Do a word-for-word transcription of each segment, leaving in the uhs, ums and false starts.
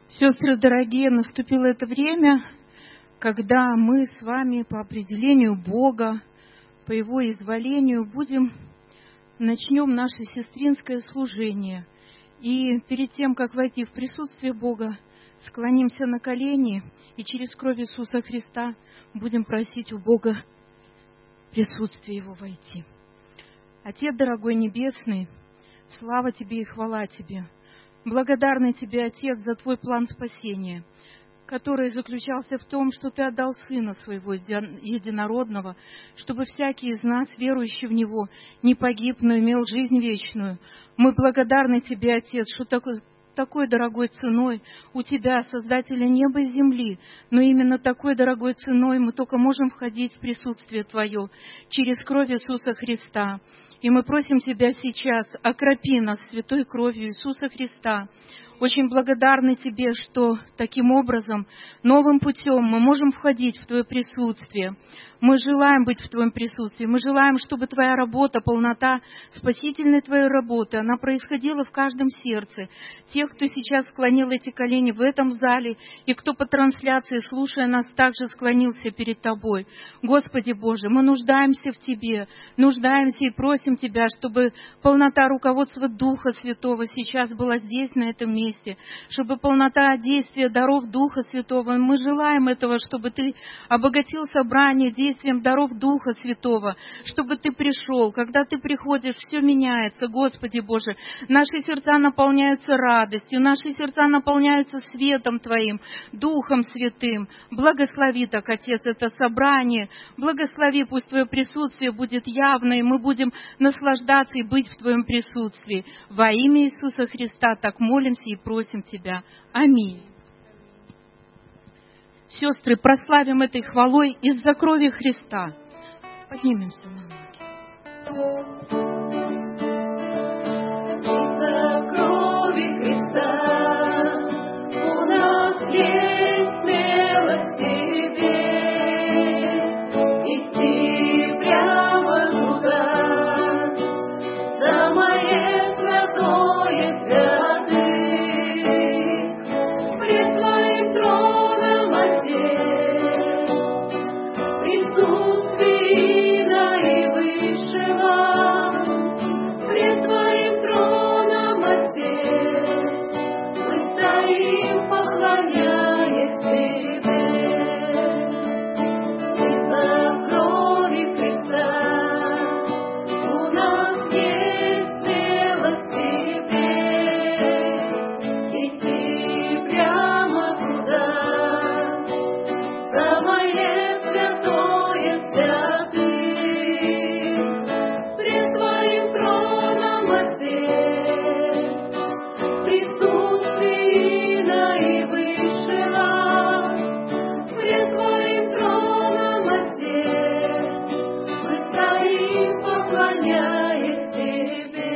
Сестры дорогие, наступило это время, когда мы с вами по определению Бога, по Его изволению будем, начнем наше сестринское служение. И перед тем, как войти в присутствие Бога, склонимся на колени и через кровь Иисуса Христа будем просить у Бога присутствие Его войти. Отец дорогой небесный, слава Тебе и хвала Тебе. Благодарный Тебе, Отец, за Твой план спасения, который заключался в том, что Ты отдал Сына Своего Единородного, чтобы всякий из нас, верующий в Него, не погиб, но имел жизнь вечную. Мы благодарны Тебе, Отец, что такой, такой дорогой ценой у Тебя, Создателя неба и земли, но именно такой дорогой ценой мы только можем входить в присутствие Твое через кровь Иисуса Христа. И мы просим Тебя сейчас, окропи нас святой кровью Иисуса Христа. Очень благодарны Тебе, что таким образом, новым путем мы можем входить в Твое присутствие. Мы желаем быть в Твоем присутствии. Мы желаем, чтобы Твоя работа, полнота спасительной Твоей работы, она происходила в каждом сердце. Тех, кто сейчас склонил эти колени в этом зале, и кто по трансляции, слушая нас, также склонился перед Тобой. Господи Боже, мы нуждаемся в Тебе, нуждаемся и просим Тебя, чтобы полнота руководства Духа Святого сейчас была здесь, на этом месте, чтобы полнота действия даров Духа Святого. Мы желаем этого, чтобы Ты обогатил собрание действием даров Духа Святого, чтобы Ты пришел. Когда Ты приходишь, все меняется, Господи Боже. Наши сердца наполняются радостью, наши сердца наполняются светом Твоим, Духом Святым. Благослови так, Отец, это собрание. Благослови, пусть Твое присутствие будет явно, и мы будем наслаждаться и быть в Твоем присутствии. Во имя Иисуса Христа так молимся и просим Тебя. Аминь. Сестры, прославим этой хвалой из-за крови Христа. Поднимемся на ноги. Из-за крови Христа у нас есть смелость Тебе идти прямо туда, самое святое святых, пред Твоим троном, Отец, присутствии наивысшего, пред Твоим троном, Отец, мы стоим, поклоняясь Тебе. Из-за крови Христа у нас есть смелость Тебе идти прямо туда, самое святое святых, пред Твоим троном, Отец, присутствии наивысшего, пред Твоим троном, Отец, мы стоим, поклоняясь Тебе.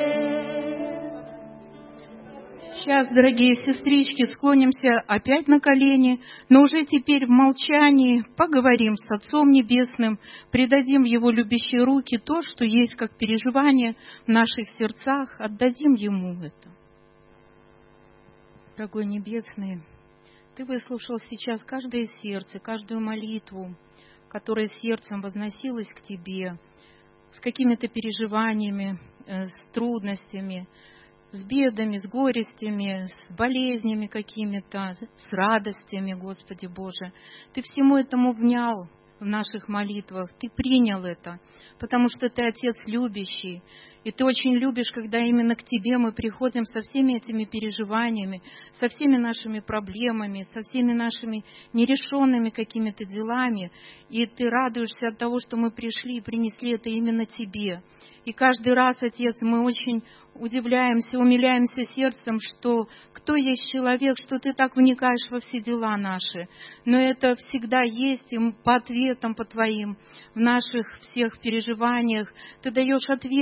Сейчас, дорогие сестрички, склонимся опять на колени, но уже теперь в молчании поговорим с Отцом Небесным, предадим в Его любящие руки то, что есть как переживание в наших сердцах, отдадим Ему это. Дорогой Небесный, Ты выслушал сейчас каждое сердце, каждую молитву, которая сердцем возносилась к Тебе, с какими-то переживаниями, э, с трудностями, с бедами, с горестями, с болезнями какими-то, с радостями, Господи Боже. Ты всему этому внял в наших молитвах, Ты принял это, потому что Ты Отец любящий, и Ты очень любишь, когда именно к Тебе мы приходим со всеми этими переживаниями, со всеми нашими проблемами, со всеми нашими нерешенными какими-то делами, и Ты радуешься от того, что мы пришли и принесли это именно Тебе. И каждый раз, Отец, мы очень удивляемся, умиляемся сердцем, что кто есть человек, что Ты так вникаешь во все дела наши. Но это всегда есть, и по ответам, по Твоим, в наших всех переживаниях Ты даешь ответы нам.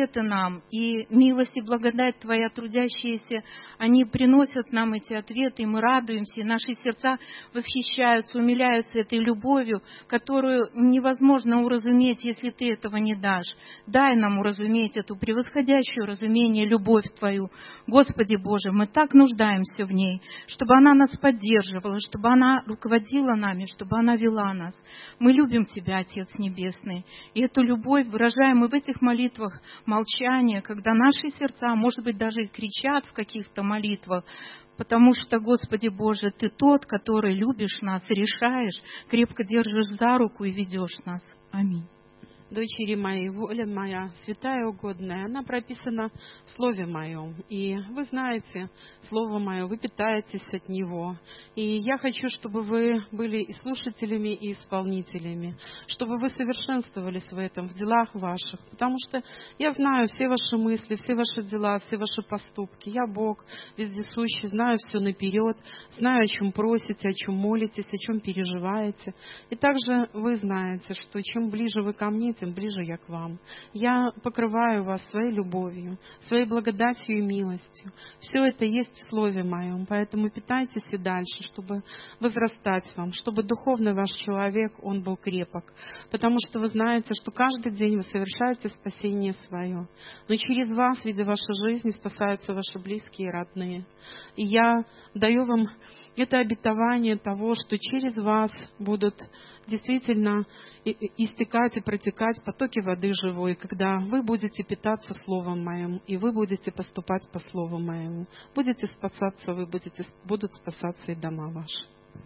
нам, и милость и благодать Твоя, трудящиеся, они приносят нам эти ответы, и мы радуемся, и наши сердца восхищаются, умиляются этой любовью, которую невозможно уразуметь, если Ты этого не дашь. Дай нам уразуметь эту превосходящую разумение, любовь Твою. Господи Боже, мы так нуждаемся в ней, чтобы она нас поддерживала, чтобы она руководила нами, чтобы она вела нас. Мы любим Тебя, Отец Небесный, и эту любовь выражаем мы в этих молитвах молчания, когда наши сердца, может быть, даже и кричат в каких-то молитвах, потому что, Господи Боже, Ты тот, который любишь нас, решаешь, крепко держишь за руку и ведешь нас. Аминь. Дочери мои, воля моя, святая и угодная, она прописана в Слове Моем. И вы знаете Слово Мое, вы питаетесь от Него. И я хочу, чтобы вы были и слушателями, и исполнителями, чтобы вы совершенствовались в этом, в делах ваших. Потому что я знаю все ваши мысли, все ваши дела, все ваши поступки. Я Бог вездесущий, знаю все наперед, знаю, о чем просите, о чем молитесь, о чем переживаете. И также вы знаете, что чем ближе вы ко мне, тем ближе я к вам. Я покрываю вас своей любовью, своей благодатью и милостью. Все это есть в Слове Моем, поэтому питайтесь и дальше, чтобы возрастать вам, чтобы духовный ваш человек, он был крепок. Потому что вы знаете, что каждый день вы совершаете спасение свое. Но через вас, видя вашей жизни, спасаются ваши близкие и родные. И я даю вам это обетование того, что через вас будут действительно истекать и протекать потоки воды живой, когда вы будете питаться Словом Моим, и вы будете поступать по Слову Моему. Будете спасаться вы, будете, будут спасаться и дома ваши.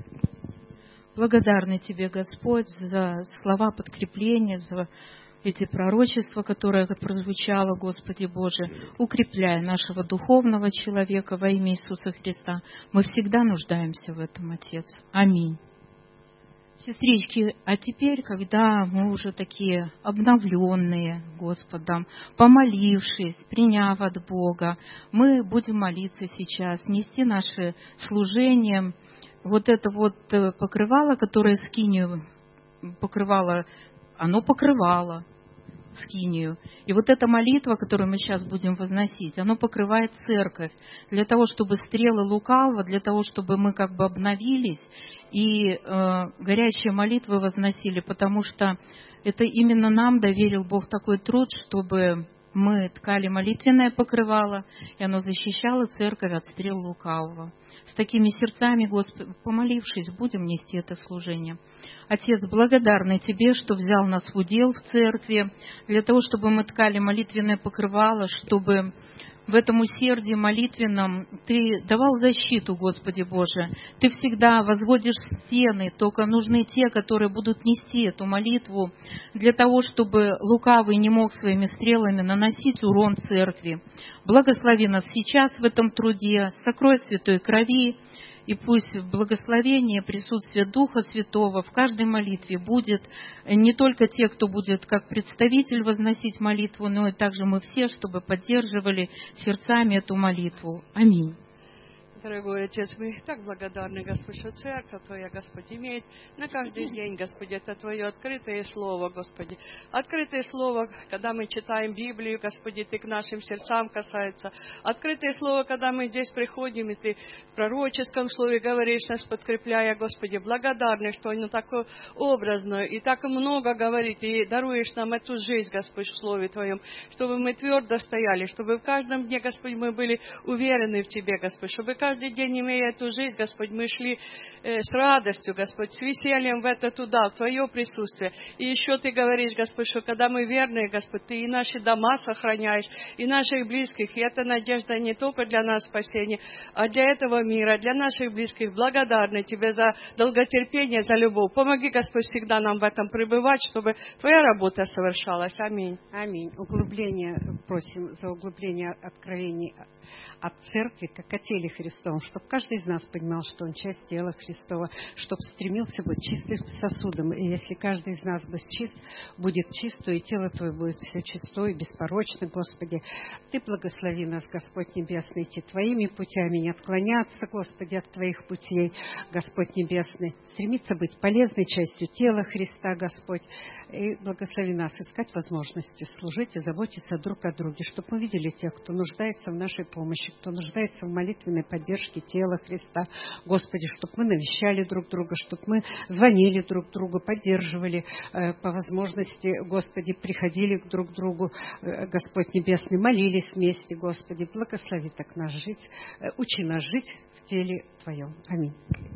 Благодарны Тебе, Господь, за слова подкрепления, за эти пророчества, которые прозвучало, Господи Боже, укрепляя нашего духовного человека во имя Иисуса Христа. Мы всегда нуждаемся в этом, Отец. Аминь. Сестрички, а теперь, когда мы уже такие обновленные Господом, помолившись, приняв от Бога, мы будем молиться сейчас, нести наше служение. Вот это вот покрывало, которое скинию покрывало, оно покрывало скинию. И вот эта молитва, которую мы сейчас будем возносить, она покрывает церковь для того, чтобы стрелы лукавого, для того, чтобы мы как бы обновились и э, горячие молитвы возносили, потому что это именно нам доверил Бог такой труд, чтобы мы ткали молитвенное покрывало, и оно защищало церковь от стрел лукавого. С такими сердцами, Господи, помолившись, будем нести это служение. Отец, благодарны Тебе, что взял нас в удел в церкви, для того, чтобы мы ткали молитвенное покрывало, чтобы в этом усердии молитвенном Ты давал защиту, Господи Боже. Ты всегда возводишь стены, только нужны те, которые будут нести эту молитву для того, чтобы лукавый не мог своими стрелами наносить урон церкви. Благослови нас сейчас в этом труде, сокрой святой крови, и пусть в благословении присутствие Духа Святого в каждой молитве будет не только те, кто будет как представитель возносить молитву, но и также мы все, чтобы поддерживали сердцами эту молитву. Аминь. Дорогой Отец, мы так благодарны, Господь, что Церковь Твоя, Господь, имеет на каждый день, Господи, это Твое открытое Слово, Господи. Открытое Слово, когда мы читаем Библию, Господи, Ты к нашим сердцам касается. Открытое Слово, когда мы здесь приходим, и Ты в пророческом Слове говоришь нас, подкрепляя, Господи. Благодарны, что оно такое образное и так много говорит, и даруешь нам эту жизнь, Господь, в Слове Твоем, чтобы мы твердо стояли, чтобы в каждом дне, Господь, мы были уверены в Тебе, Господь, чтобы каждый Каждый день, имея эту жизнь, Господь, мы шли э, с радостью, Господь, с весельем в это туда, в Твое присутствие. И еще Ты говоришь, Господь, что когда мы верные, Господь, Ты и наши дома сохраняешь, и наших близких. И эта надежда не только для нас спасения, а для этого мира, для наших близких. Благодарны Тебе за долготерпение, за любовь. Помоги, Господь, всегда нам в этом пребывать, чтобы Твоя работа совершалась. Аминь. Аминь. Углубление, просим за углубление откровений от Церкви, как о теле Христова. Христом, чтобы каждый из нас понимал, что он часть тела Христова, чтобы стремился быть чистым сосудом. И если каждый из нас будет чист, будет чисто, и тело Твое будет все чистое и беспорочно, Господи. Ты благослови нас, Господь Небесный, идти Твоими путями, не отклоняться, Господи, от Твоих путей, Господь Небесный, стремиться быть полезной частью тела Христа, Господь, и благослови нас искать возможности служить и заботиться друг о друге, чтобы мы видели тех, кто нуждается в нашей помощи, кто нуждается в молитвенной поддержке тела Христа, Господи, чтобы мы навещали друг друга, чтобы мы звонили друг другу, поддерживали э, по возможности, Господи, приходили друг к другу, э, Господь Небесный, молились вместе, Господи, благослови так нас жить, э, учи нас жить в теле Твоем. Аминь.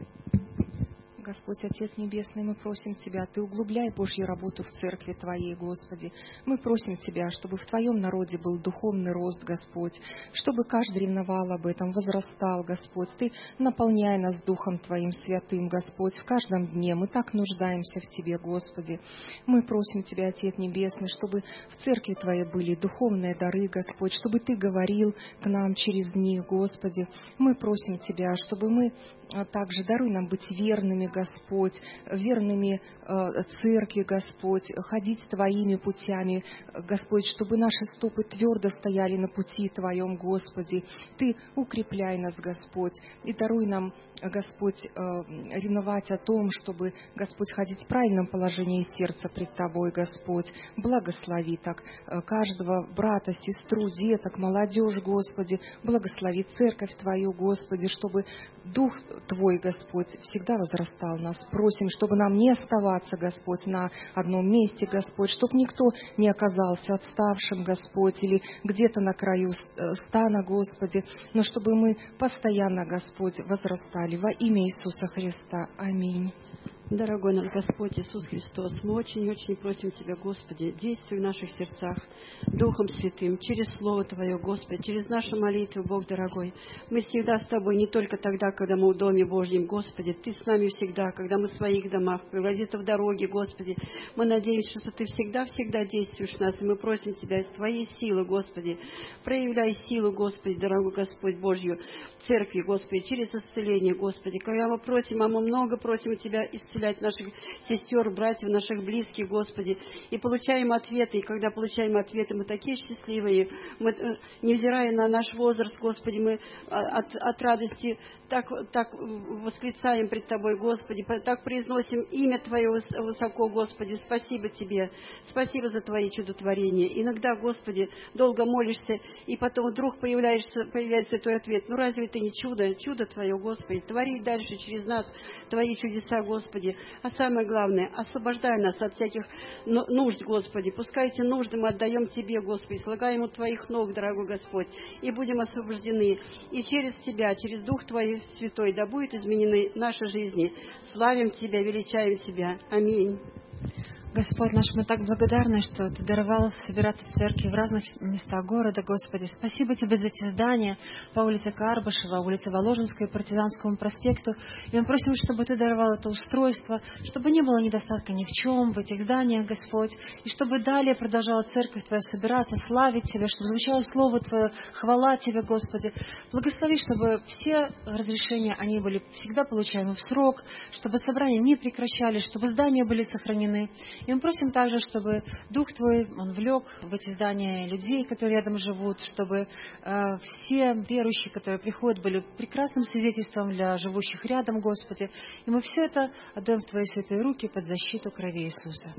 Господь, Отец Небесный, мы просим Тебя, Ты углубляй Божью работу в церкви Твоей, Господи. Мы просим Тебя, чтобы в Твоем народе был духовный рост, Господь, чтобы каждый ревновал об этом, возрастал, Господь. Ты наполняй нас Духом Твоим святым, Господь, в каждом дне. Мы так нуждаемся в Тебе, Господи. Мы просим Тебя, Отец Небесный, чтобы в церкви Твоей были духовные дары, Господь, чтобы Ты говорил к нам через них, Господи. Мы просим Тебя, чтобы мы также даруй нам быть верными, Господь, верными э, церкви, Господь, ходить Твоими путями, Господь, чтобы наши стопы твердо стояли на пути Твоем, Господи. Ты укрепляй нас, Господь, и даруй нам, Господь, э, ревновать о том, чтобы, Господь, ходить в правильном положении сердца пред Тобой, Господь. Благослови так э, каждого брата, сестру, деток, молодежь, Господи. Благослови церковь Твою, Господи, чтобы Дух Твой, Господь, всегда возрастал в нас. Просим, чтобы нам не оставаться, Господь, на одном месте, Господь, чтобы никто не оказался отставшим, Господь, или где-то на краю стана, Господи, но чтобы мы постоянно, Господь, возрастали во имя Иисуса Христа. Аминь. Дорогой наш Господь Иисус Христос, мы очень-очень просим Тебя, Господи, действуй в наших сердцах Духом Святым, через Слово Твое, Господи, через наши молитвы, Бог дорогой. Мы всегда с Тобой, не только тогда, когда мы в Доме Божьем, Господи, Ты с нами всегда, когда мы в своих домах, где-то в дороге, Господи. Мы надеемся, что Ты всегда-всегда действуешь в нас, и мы просим Тебя из Твоей силы, Господи, проявляй силу, Господи, дорогой Господь Божью, церкви, Господи, через исцеление, Господи. Когда мы просим, а мы много просим у Тебя исцелять наших сестер, братьев, наших близких, Господи, и получаем ответы, и когда получаем ответы, мы такие счастливые, мы, невзирая на наш возраст, Господи, мы от, от радости так, так восклицаем пред Тобой, Господи, так произносим имя Твое высоко, Господи, спасибо Тебе, спасибо за Твои чудотворения. Иногда, Господи, долго молишься, и потом вдруг появляется, появляется Твой ответ. Ну разве это не чудо? Чудо Твое, Господи, твори дальше через нас Твои чудеса, Господи. А самое главное, освобождай нас от всяких нужд, Господи. Пускай эти нужды мы отдаем Тебе, Господи, слагаем у Твоих ног, дорогой Господь, и будем освобождены. И через Тебя, через Дух Твой Святой, да будут изменены наши жизни. Славим Тебя, величаем Тебя. Аминь. Господь наш, мы так благодарны, что Ты даровал собираться в церкви в разных местах города, Господи. Спасибо Тебе за эти здания по улице Карбышева, улице Воложенской, Партизанскому проспекту. И мы просим, чтобы Ты даровал это устройство, чтобы не было недостатка ни в чем в этих зданиях, Господь. И чтобы далее продолжала церковь Твоя собираться, славить Тебя, чтобы звучало Слово Твое, хвала Тебе, Господи. Благослови, чтобы все разрешения, они были всегда получаемы в срок, чтобы собрания не прекращались, чтобы здания были сохранены. И мы просим также, чтобы Дух Твой, Он влек в эти здания людей, которые рядом живут, чтобы э, все верующие, которые приходят, были прекрасным свидетельством для живущих рядом, Господи. И мы все это отдаем в Твои святые руки под защиту крови Иисуса.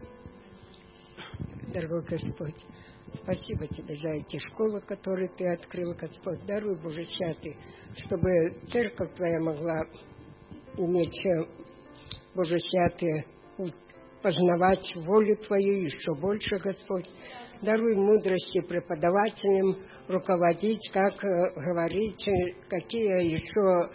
Дорогой Господь, спасибо Тебе за эти школы, которые Ты открыл, Господь. Даруй, Боже святый, чтобы церковь Твоя могла иметь, Боже святый, познавать волю Твою еще больше, Господь. Даруй мудрости преподавателям, руководить, как говорить, какие еще,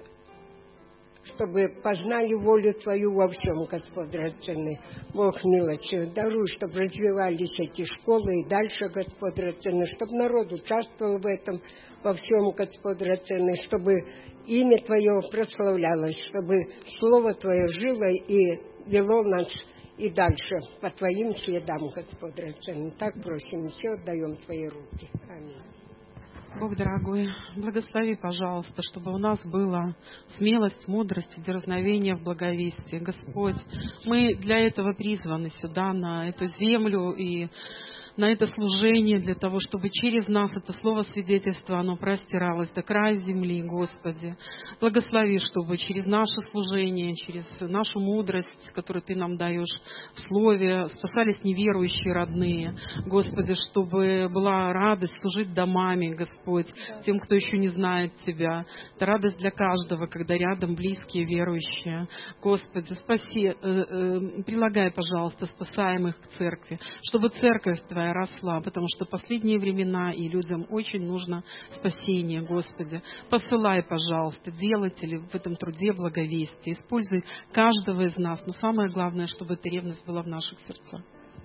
чтобы познали волю Твою во всем, Господь драгоценный. Бог милостивый, даруй, чтобы развивались эти школы и дальше, Господь драгоценный, чтобы народ участвовал в этом, во всем, Господь драгоценный, чтобы имя Твое прославлялось, чтобы Слово Твое жило и вело нас и дальше по Твоим следам, Господь драгоценный. Так просим, все отдаем в Твои руки. Аминь. Бог дорогой, благослови, пожалуйста, чтобы у нас была смелость, мудрость и дерзновение в благовестии. Господь, мы для этого призваны сюда, на эту землю и на это служение, для того, чтобы через нас это слово свидетельства, оно простиралось до края земли, Господи. Благослови, чтобы через наше служение, через нашу мудрость, которую Ты нам даешь в слове, спасались неверующие родные, Господи, чтобы была радость служить домами, Господь, тем, кто еще не знает Тебя. Это радость для каждого, когда рядом близкие верующие. Господи, спаси, э, э, прилагай, пожалуйста, спасаемых к церкви, чтобы церковь Твоя росла, потому что последние времена, и людям очень нужно спасение, Господи. Посылай, пожалуйста, делателей в этом труде благовестия. Используй каждого из нас, но самое главное, чтобы эта ревность была в наших сердцах.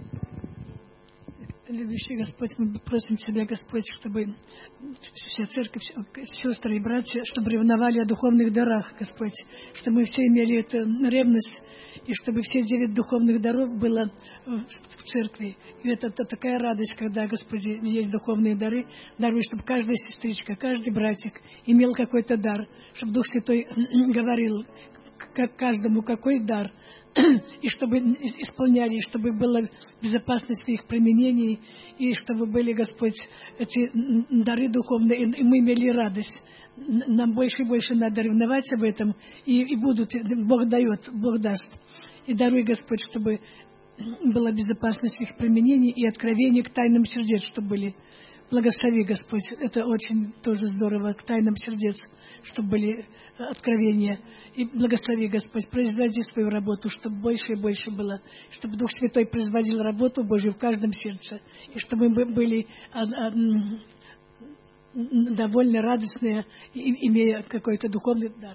Любящий Господь, мы просим Тебя, Господь, чтобы вся церковь, сестры и братья, чтобы ревновали о духовных дарах, Господь, чтобы мы все имели эту ревность, и чтобы все девять духовных даров было в церкви. И это, это такая радость, когда, Господи, есть духовные дары. Даруй, чтобы каждая сестричка, каждый братик имел какой-то дар, чтобы Дух Святой говорил к каждому, какой дар, и чтобы исполняли, и чтобы была безопасность их применений, и чтобы были, Господь, эти дары духовные, и мы имели радость. Нам больше и больше надо ревновать об этом, и, и будут, Бог дает, Бог даст. И даруй, Господь, чтобы была безопасность их применений и откровения к тайнам сердец, чтобы были. Благослови, Господь, это очень тоже здорово, к тайнам сердец, чтобы были откровения. И благослови, Господь, производи свою работу, чтобы больше и больше было, чтобы Дух Святой производил работу Божью в каждом сердце, и чтобы мы были довольно радостные, имея какой-то духовный дар.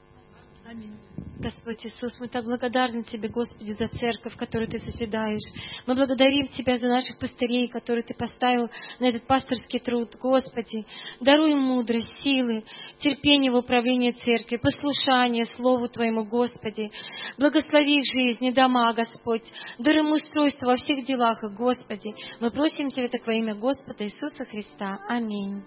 Аминь. Господь Иисус, мы так благодарны Тебе, Господи, за церковь, которую Ты созидаешь. Мы благодарим Тебя за наших пастырей, которые Ты поставил на этот пасторский труд. Господи, даруй им мудрость, силы, терпение в управлении церкви, послушание Слову Твоему, Господи. Благослови их жизни, дома, Господь. Даруй им устройство во всех делах их, Господи. Мы просим Тебя так во имя Господа Иисуса Христа. Аминь.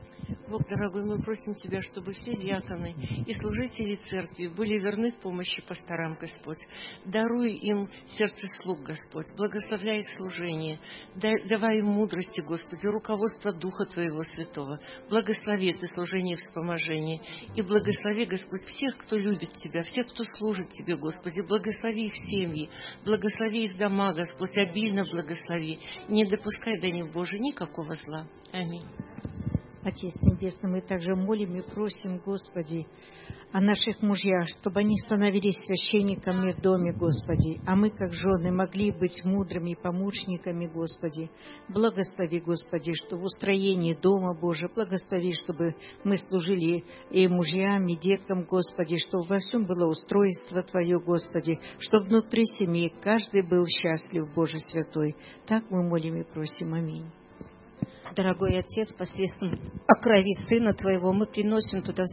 Бог дорогой, мы просим Тебя, чтобы все диаконы и служители церкви были верны в помощи пасторам, Господь. Даруй им сердце слуг, Господь. Благословляй их служение. Давай им мудрости, Господи, руководство Духа Твоего Святого. Благослови это служение вспоможения. И благослови, Господь, всех, кто любит Тебя, всех, кто служит Тебе, Господи. Благослови их семьи, благослови их дома, Господь, обильно благослови. Не допускай до них, Боже, никакого зла. Аминь. Отец Небесный, мы также молим и просим, Господи, о наших мужьях, чтобы они становились священниками в доме, Господи, а мы, как жены, могли быть мудрыми помощниками, Господи. Благослови, Господи, что в устроении дома Божия, благослови, чтобы мы служили и мужьям, и деткам, Господи, чтобы во всем было устройство Твое, Господи, чтобы внутри семьи каждый был счастлив, Боже Святой. Так мы молим и просим. Аминь. Дорогой Отец, посредством о крови Сына Твоего мы приносим туда,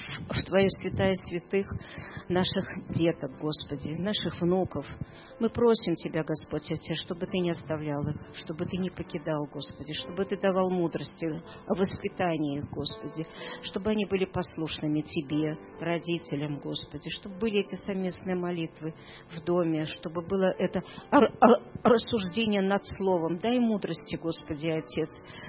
в Твою святая святых, наших деток, Господи, наших внуков. Мы просим Тебя, Господь, Отец, чтобы Ты не оставлял их, чтобы Ты не покидал, Господи, чтобы Ты давал мудрости о воспитании их, Господи, чтобы они были послушными Тебе, родителям, Господи, чтобы были эти совместные молитвы в доме, чтобы было это рассуждение над Словом. Дай мудрости, Господи, Отец,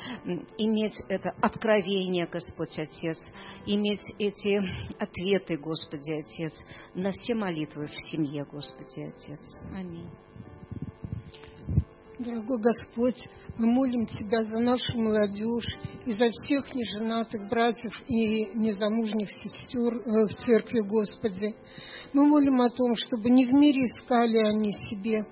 иметь это откровение, Господь Отец, иметь эти ответы, Господи Отец, на все молитвы в семье, Господи Отец. Аминь. Дорогой Господь, мы молим Тебя за нашу молодежь и за всех неженатых братьев и незамужних сестер в церкви, Господи. Мы молим о том, чтобы не в мире искали они себе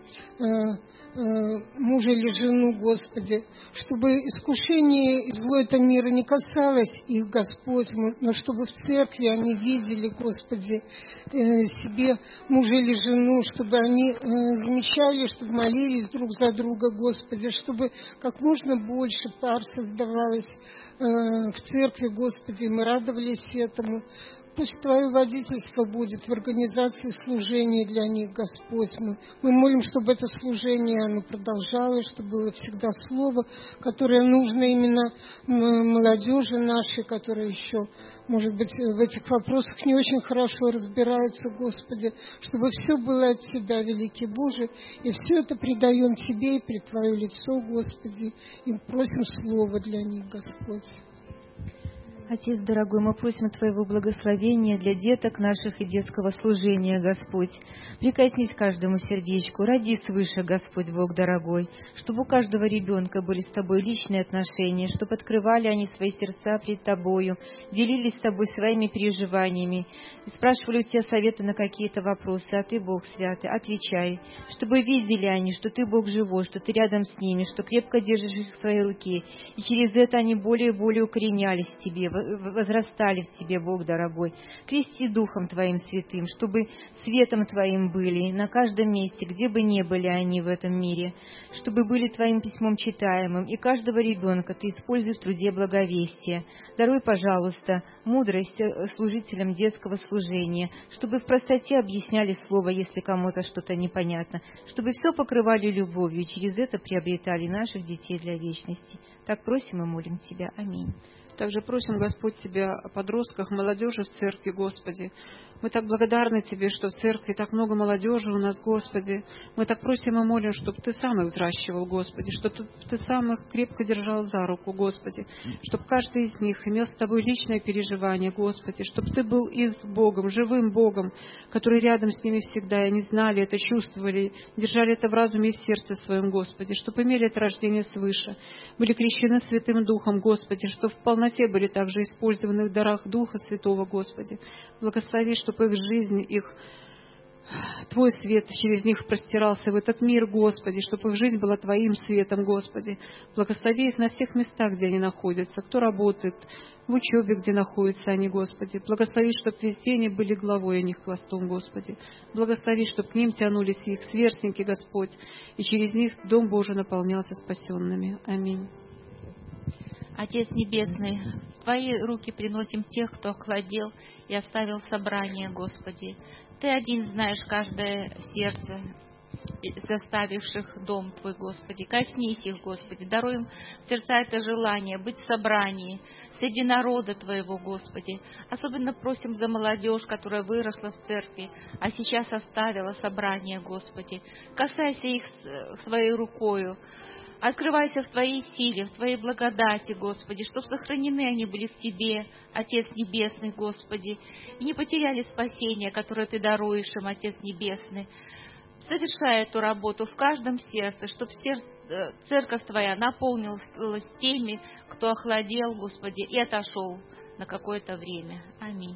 мужа или жену, Господи, чтобы искушение и зло этого мира не касалось их, Господь, но чтобы в церкви они видели, Господи, себе мужа или жену, чтобы они замечали, чтобы молились друг за друга, Господи, чтобы как можно больше пар создавалось в церкви, Господи, мы радовались этому. Пусть Твое водительство будет в организации служения для них, Господь. Мы, мы молим, чтобы это служение оно продолжалось, чтобы было всегда слово, которое нужно именно молодежи нашей, которая еще, может быть, в этих вопросах не очень хорошо разбирается, Господи, чтобы все было от Тебя, великий Боже, и все это предаем Тебе и пред Твое лицо, Господи, и просим слово для них, Господь. Отец дорогой, мы просим Твоего благословения для деток наших и детского служения, Господь. Прикоснись к каждому сердечку, роди свыше, Господь Бог дорогой, чтобы у каждого ребенка были с Тобой личные отношения, чтобы открывали они свои сердца пред Тобою, делились с Тобой своими переживаниями, и спрашивали у Тебя советы на какие-то вопросы, а Ты, Бог святый, отвечай, чтобы видели они, что Ты Бог живой, что Ты рядом с ними, что крепко держишь их в своей руке, и через это они более и более укоренялись в Тебе, возрастали в Тебе, Бог дорогой. Крести Духом Твоим святым, чтобы светом Твоим были на каждом месте, где бы ни были они в этом мире, чтобы были Твоим письмом читаемым, и каждого ребенка Ты используй в труде благовестия. Даруй, пожалуйста, мудрость служителям детского служения, чтобы в простоте объясняли слово, если кому-то что-то непонятно, чтобы все покрывали любовью, и через это приобретали наших детей для вечности. Так просим и молим Тебя. Аминь. Также просим, Господь, Тебя о подростках, молодежи в церкви, Господи. Мы так благодарны Тебе, что в церкви так много молодежи у нас, Господи. Мы так просим и молим, чтобы Ты сам их взращивал, Господи, чтобы Ты сам их крепко держал за руку, Господи, чтобы каждый из них имел с Тобой личное переживание, Господи, чтобы Ты был их Богом, живым Богом, который рядом с ними всегда, и они знали это, чувствовали, держали это в разуме и в сердце своем, Господи, чтобы имели это рождение свыше, были крещены Святым Духом, Господи, что в полноте были также использованы в дарах Духа Святого, Господи. Благослови, чтобы их жизнь, их Твой свет через них простирался в этот мир, Господи, чтобы их жизнь была Твоим светом, Господи. Благослови их на всех местах, где они находятся, кто работает, в учебе, где находятся они, Господи. Благослови, чтобы везде они были главой, а не хвостом, Господи. Благослови, чтобы к ним тянулись их сверстники, Господь, и через них Дом Божий наполнялся спасенными. Аминь. Отец Небесный, в Твои руки приносим тех, кто охладел и оставил собрание, Господи. Ты один знаешь каждое сердце, заставивших дом Твой, Господи. Коснись их, Господи. Даруй им в сердца это желание быть в собрании среди народа Твоего, Господи. Особенно просим за молодежь, которая выросла в церкви, а сейчас оставила собрание, Господи. Касайся их своей рукою. Открывайся в Твоей силе, в Твоей благодати, Господи, чтобы сохранены они были в Тебе, Отец Небесный, Господи, и не потеряли спасение, которое Ты даруешь им, Отец Небесный. Совершай эту работу в каждом сердце, чтобы церковь Твоя наполнилась теми, кто охладел, Господи, и отошел на какое-то время. Аминь.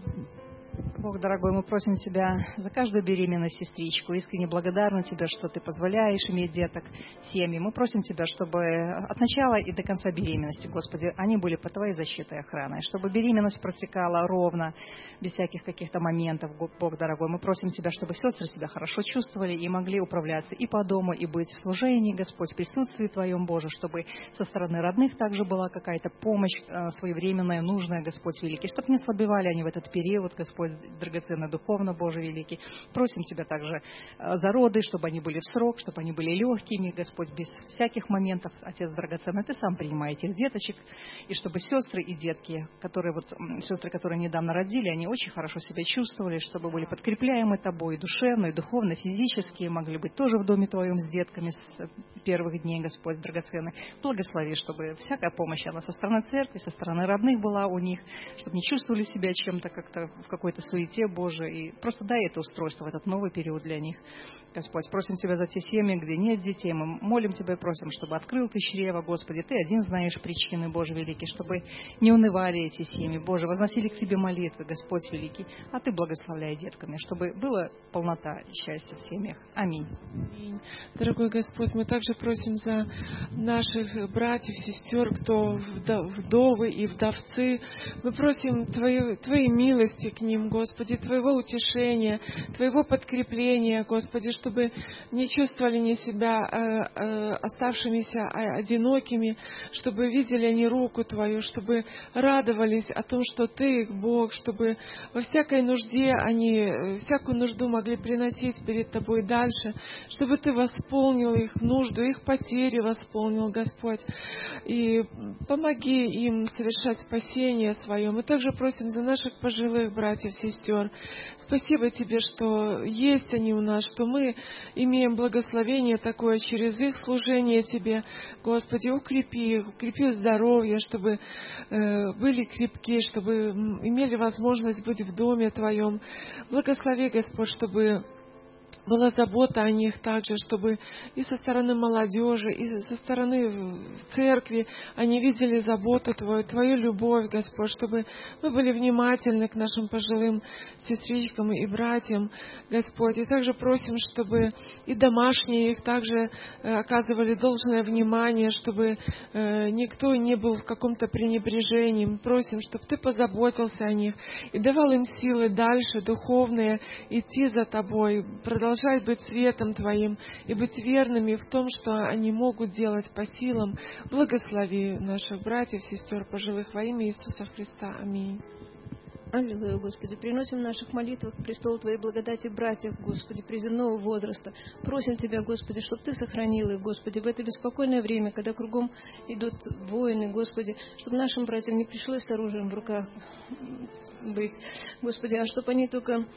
Бог дорогой, мы просим Тебя за каждую беременную сестричку. Искренне благодарны Тебе, что Ты позволяешь иметь деток, семьи. Мы просим Тебя, чтобы от начала и до конца беременности, Господи, они были под Твоей защитой и охраной, чтобы беременность протекала ровно, без всяких каких-то моментов, Бог дорогой. Мы просим Тебя, чтобы сестры себя хорошо чувствовали и могли управляться и по дому, и быть в служении, Господь, в присутствии Твоем, Боже, чтобы со стороны родных также была какая-то помощь своевременная, нужная, Господь великий, чтобы не ослабевали они в этот период, Господь, драгоценный духовно, Боже великий. Просим Тебя также за роды, чтобы они были в срок, чтобы они были легкими, Господь, без всяких моментов. Отец драгоценный, Ты сам принимай этих деточек, и чтобы сестры и детки, которые вот, сестры, которые недавно родили, они очень хорошо себя чувствовали, чтобы были подкрепляемы Тобой и душевно, и духовно, и физически, могли быть тоже в доме Твоем с детками с первых дней, Господь драгоценный. Благослови, чтобы всякая помощь, она со стороны церкви, со стороны родных была у них, чтобы не чувствовали себя чем-то как-то в какой-то суете, Боже, и просто дай это устройство в этот новый период для них. Господь, просим Тебя за те семьи, где нет детей, мы молим Тебя и просим, чтобы открыл Ты чрево, Господи, Ты один знаешь причины, Боже великий, чтобы не унывали эти семьи, Боже, возносили к Тебе молитвы, Господь великий, а Ты благословляй детками, чтобы была полнота и счастье в семьях. Аминь. Аминь. Дорогой Господь, мы также просим за наших братьев, сестер, кто вдовы и вдовцы, мы просим Твоей, Твоей милости к ним, Господи, Господи, Твоего утешения, Твоего подкрепления, Господи, чтобы не чувствовали они себя э, э, оставшимися одинокими, чтобы видели они руку Твою, чтобы радовались о том, что Ты их Бог, чтобы во всякой нужде они всякую нужду могли приносить перед Тобой дальше, чтобы Ты восполнил их нужду, их потери восполнил, Господь. И помоги им совершать спасение свое. Мы также просим за наших пожилых братьев, сестер. Спасибо Тебе, что есть они у нас, что мы имеем благословение такое через их служение Тебе. Господи, укрепи их, укрепи здоровье, чтобы э, были крепки, чтобы имели возможность быть в доме Твоем. Благослови, Господь, чтобы была забота о них также, чтобы и со стороны молодежи, и со стороны церкви они видели заботу Твою, Твою любовь, Господь, чтобы мы были внимательны к нашим пожилым сестричкам и братьям, Господь. И также просим, чтобы и домашние их также оказывали должное внимание, чтобы никто не был в каком-то пренебрежении. Мы просим, чтобы Ты позаботился о них и давал им силы дальше, духовные, идти за Тобой, продолжать быть светом Твоим и быть верными в том, что они могут делать по силам. Благослови наших братьев, сестер, пожилых во имя Иисуса Христа. Аминь. Аллилуйя, Господи. Приносим в наших молитвах к престолу Твоей благодати братьев, Господи, приземного возраста. Просим Тебя, Господи, чтобы Ты сохранил их, Господи, в это беспокойное время, когда кругом идут войны, Господи, чтобы нашим братьям не пришлось с оружием в руках быть, Господи, а чтобы они только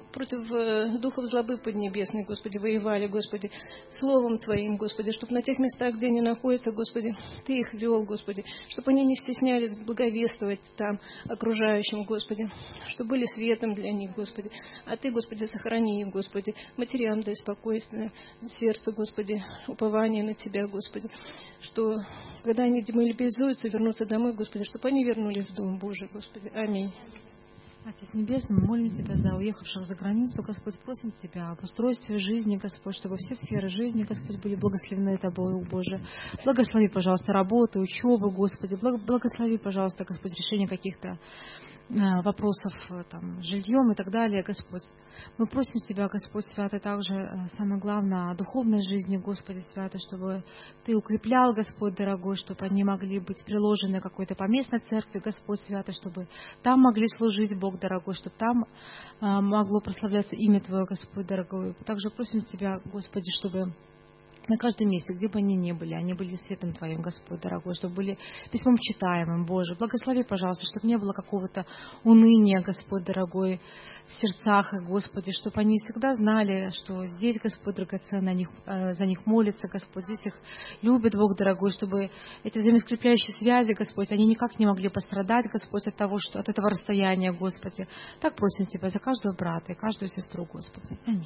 против духов злобы поднебесной, Господи, воевали, Господи, Словом Твоим, Господи, чтобы на тех местах, где они находятся, Господи, Ты их вел, Господи, чтобы они не стеснялись благовествовать там окружающим, Господи, чтобы были светом для них, Господи. А Ты, Господи, сохрани их, Господи. Матерям дай спокойствие, сердце, Господи, упование на Тебя, Господи. Что, когда они демобилизуются, вернутся домой, Господи, чтобы они вернулись в Дом Божий, Господи. Аминь. Отец Небесный, мы молим Тебя за уехавших за границу, Господь, просим Тебя об устройстве жизни, Господь, чтобы все сферы жизни, Господь, были благословены Тобою, Боже. Благослови, пожалуйста, работу, учебу, Господи. Благослови, пожалуйста, Господь, решение каких-то вопросов там, с жильем и так далее, Господь. Мы просим Тебя, Господь Святый, также, самое главное, о духовной жизни, Господи Святый, чтобы Ты укреплял, Господь дорогой, чтобы они могли быть приложены какой-то поместной церкви, Господь Святый, чтобы там могли служить, Бог дорогой, чтобы там а, могло прославляться имя Твое, Господь дорогой. Также просим Тебя, Господи, чтобы на каждом месте, где бы они ни были, они были светом Твоим, Господь дорогой, чтобы были письмом читаемым, Боже. Благослови, пожалуйста, чтобы не было какого-то уныния, Господь дорогой, в сердцах их, Господи, чтобы они всегда знали, что здесь, Господь драгоценный, них, э, за них молится, Господь, здесь их любит, Бог дорогой, чтобы эти взаимоскрепляющие связи, Господь, они никак не могли пострадать, Господь, от того, что от этого расстояния, Господи. Так просим Тебя за каждого брата и каждую сестру, Господи. Аминь.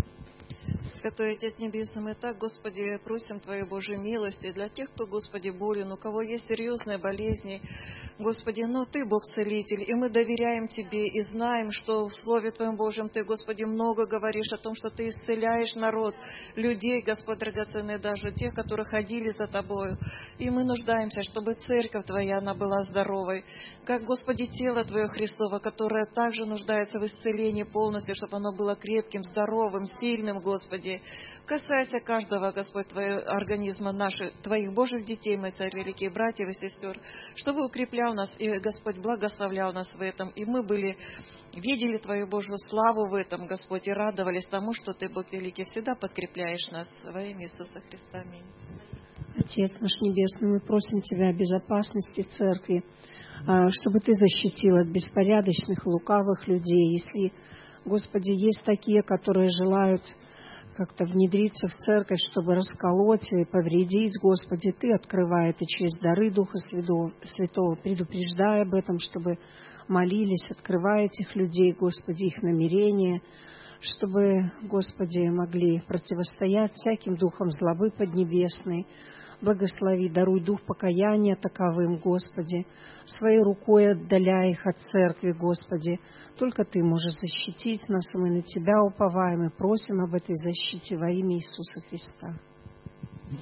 Святой Отец Небесный, мы так, Господи, просим Твоей Божьей милости для тех, кто, Господи, болен, у кого есть серьезные болезни, Господи, но Ты, Бог-целитель, и мы доверяем Тебе и знаем, что в Слове Твоем Божьем Ты, Господи, много говоришь о том, что Ты исцеляешь народ, людей, Господь драгоценный, даже тех, которые ходили за Тобою. И мы нуждаемся, чтобы Церковь Твоя, она была здоровой, как, Господи, тело Твое Христово, которое также нуждается в исцелении полностью, чтобы оно было крепким, здоровым, сильным, Господи. Касайся каждого, Господь, Твоего организма, наших, Твоих Божьих детей, мой Царь, великие братьев и сестер, чтобы укреплял нас и, Господь, благословлял нас в этом. И мы были, видели Твою Божью славу в этом, Господь, и радовались тому, что Ты, Бог великий, всегда подкрепляешь нас во имя Иисуса Христа. Аминь. Отец наш Небесный, мы просим Тебя о безопасности Церкви, чтобы Ты защитил от беспорядочных, лукавых людей. Если, Господи, есть такие, которые желают как-то внедриться в церковь, чтобы расколоть и повредить, Господи, Ты открывай это через дары Духа Святого, предупреждай об этом, чтобы молились, открывай этих людей, Господи, их намерения, чтобы, Господи, могли противостоять всяким духам злобы поднебесной. Благослови, даруй дух покаяния таковым, Господи, своей рукой отдаляй их от церкви, Господи. Только Ты можешь защитить нас, и мы на Тебя уповаем и просим об этой защите во имя Иисуса Христа.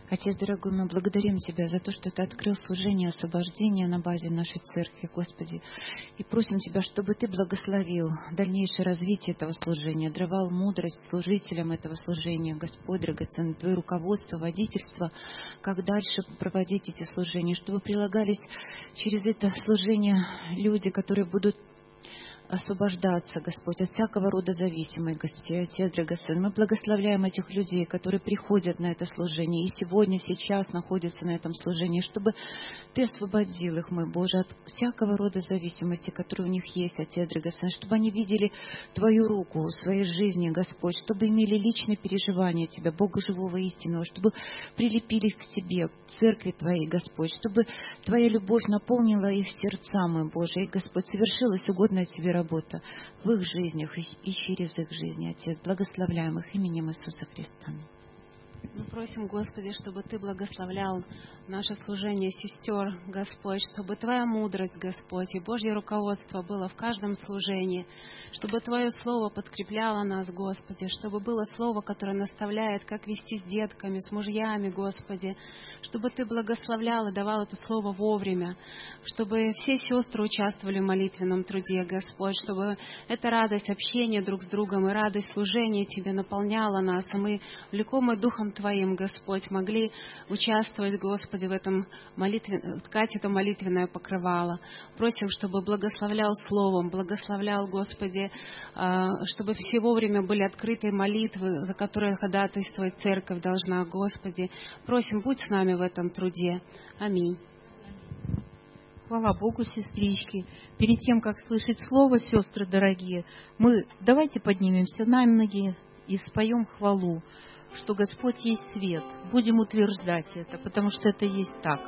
Отец дорогой, мы благодарим Тебя за то, что Ты открыл служение освобождения на базе нашей церкви, Господи. И просим Тебя, чтобы Ты благословил дальнейшее развитие этого служения, даровал мудрость служителям этого служения, Господь драгоценный, Твое руководство, водительство, как дальше проводить эти служения, чтобы прилагались через это служение люди, которые будут освобождаться, Господь, от всякого рода зависимости, Господи, Отец драгоценный. Мы благословляем этих людей, которые приходят на это служение и сегодня, сейчас находятся на этом служении, чтобы Ты освободил их, мой Боже, от всякого рода зависимости, которые у них есть, Отец драгоценный, чтобы они видели Твою руку в своей жизни, Господь, чтобы имели личное переживание Тебя, Бога живого и истинного, чтобы прилепились к Тебе, к церкви Твоей, Господь, чтобы Твоя любовь наполнила их сердца, мой Боже, и, Господь, совершилась угодная Тебе работа в их жизнях и через их жизни, Отец. Благословляем их именем Иисуса Христа. Мы просим, Господи, чтобы Ты благословлял наше служение сестер, Господь, чтобы Твоя мудрость, Господь, и Божье руководство было в каждом служении, чтобы Твое Слово подкрепляло нас, Господи, чтобы было Слово, которое наставляет, как вести с детками, с мужьями, Господи, чтобы Ты благословлял и давал это Слово вовремя, чтобы все сестры участвовали в молитвенном труде, Господь, чтобы эта радость общения друг с другом и радость служения Тебе наполняла нас, а мы, влекомые Духом Твоим, Господь, могли участвовать, Господи, в этом молитве, ткать это молитвенное покрывало. Просим, чтобы благословлял Словом, благословлял, Господи, чтобы все вовремя были открыты молитвы, за которые ходатайствовать церковь должна, Господи. Просим, будь с нами в этом труде. Аминь. Хвала Богу, сестрички. Перед тем, как слышать слово, сестры дорогие, мы давайте поднимемся на ноги и споем хвалу, что Господь есть свет. Будем утверждать это, потому что это есть так.